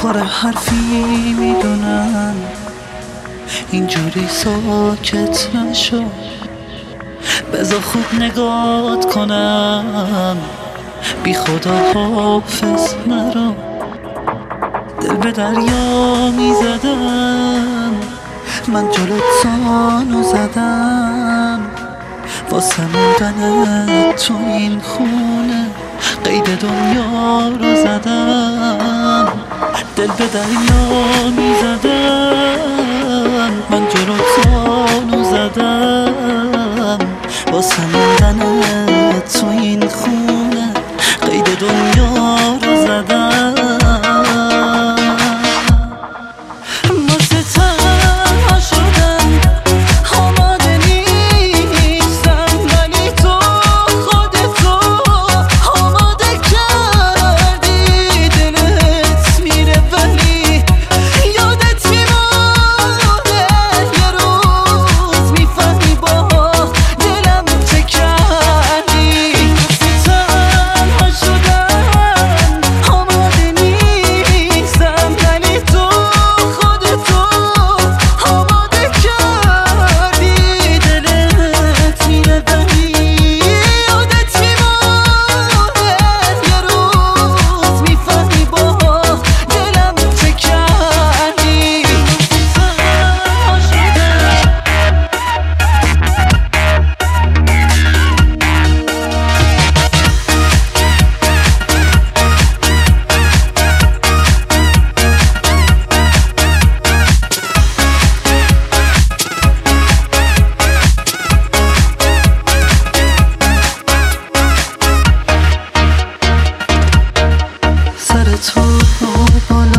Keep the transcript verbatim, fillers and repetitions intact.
پر حرفی میدونم اینجوری ساکت نشو، بذار خوب نگات کنم، بی خدا حافظ نرو. دل به دریا میزدم، من جلوت سانو زدم، واسه موندن تو این خونه قید دنیا رو زدم. دل به دریا میزدم، من جلوت سانو زدم، واسه موندن تو این خونه قید دنیا رو زدم. تو بالا